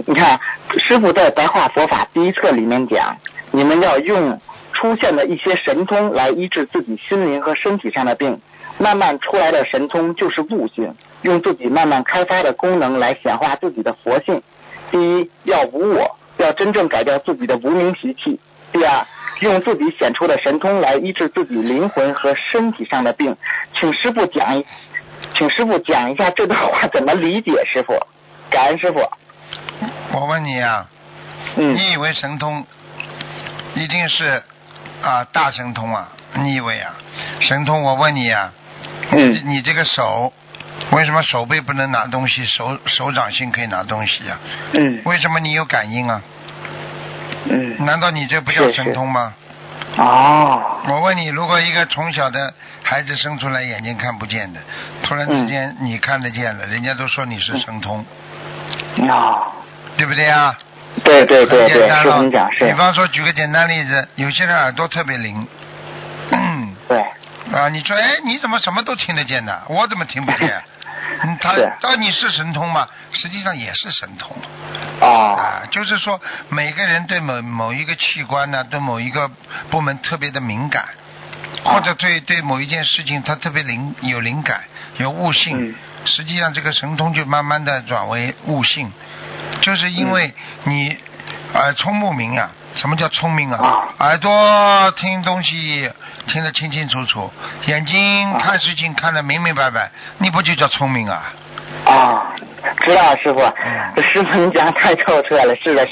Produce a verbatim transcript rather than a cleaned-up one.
你看师父在白话佛法第一册里面讲，你们要用出现的一些神通来医治自己心灵和身体上的病，慢慢出来的神通就是悟性，用自己慢慢开发的功能来显化自己的佛性。第一，要无我，要真正改掉自己的无明习气。第二，用自己显出的神通来医治自己灵魂和身体上的病。请师父讲一，请师父讲一下这段话怎么理解，师父。感恩师父。 我问你啊， 嗯， 你以为神通一定是啊大神通啊？你以为啊神通？我问你啊， 嗯， 你你这个手为什么手背不能拿东西，手手掌心可以拿东西啊？ 嗯， 为什么你有感应啊？ 嗯， 难道你这不叫神通吗？ 哦， 我问你，如果一个从小的孩子生出来眼睛看不见的，突然之间你看得见了，人家都说你是神通， 哦， 对不对啊？ 对对对对， 很简单了师父你讲是。 比方说，举个简单例子，有些人耳朵特别灵，嗯， 对。 啊，你说，哎，你怎么什么都听得见呢？我怎么听不见？嗯，他是到底是神通吗？实际上也是神通。 哦。 啊，就是说每个人对某某一个器官呢，对某一个部门特别的敏感，或者对对某一件事情他特别灵有灵感有悟性， 嗯， 实际上这个神通就慢慢的转为悟性，就是因为你耳聪目明啊。什么叫聪明啊？ 啊耳朵听东西听得清清楚楚，眼睛看事情看得明明白白，你不就叫聪明啊？ 啊，知道师傅， 嗯这师傅你讲太透彻了，是的。